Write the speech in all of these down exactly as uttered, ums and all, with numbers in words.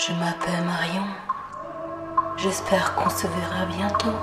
Je m'appelle Marion. J'espère qu'on se verra bientôt.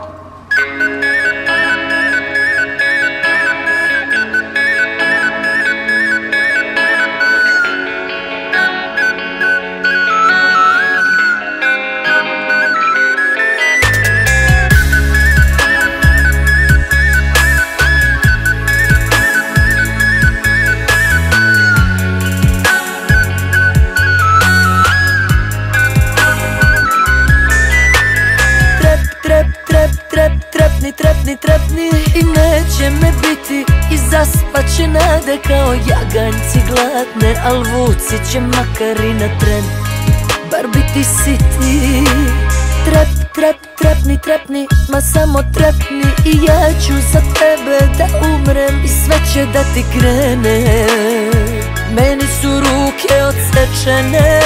Trepni, trepni, trepni i neće me biti i zaspat će nade kao jaganjci gladne, al vuci će makar i na tren, bar biti siti. Trep, trep, trepni, trepni, ma samo trepni i ja ću za tebe da umrem i sve će da ti krene. Meni su ruke odsečene,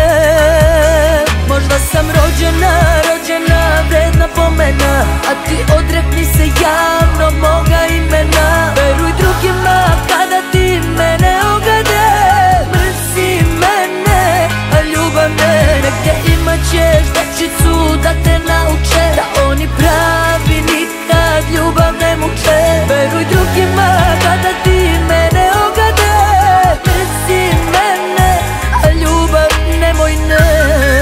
možda sam rođena, rođena, vredna pomena, a ti odrekni se javno moga imena. Veruj drugima kada ti mene ogade, mrzi mene, a ljubav ne. Negdje imat ćeš dečicu da te nauče da oni pravi nikad ljubav ne muče. Veruj drugima kada ti mene ogade, mrzi mene, a ljubav nemoj ne.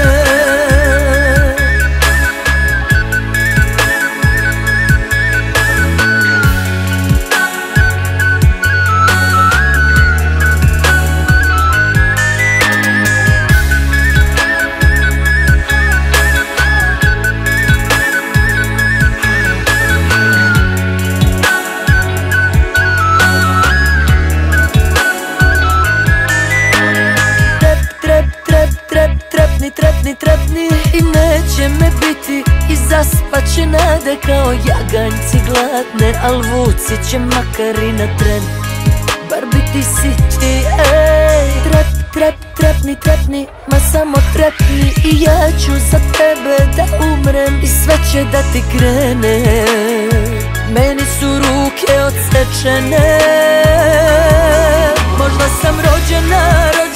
Trepni, trepni i neće me biti i zaspat će nade kao jaganjci gladne, al vuci će makar i na tren, bar biti siti. Ej, trep, trep, trepni, trepni, ma samo trepni i ja ću za tebe da umrem i sve će da ti krene. Meni su ruke odsečene, možda sam rođena, rođena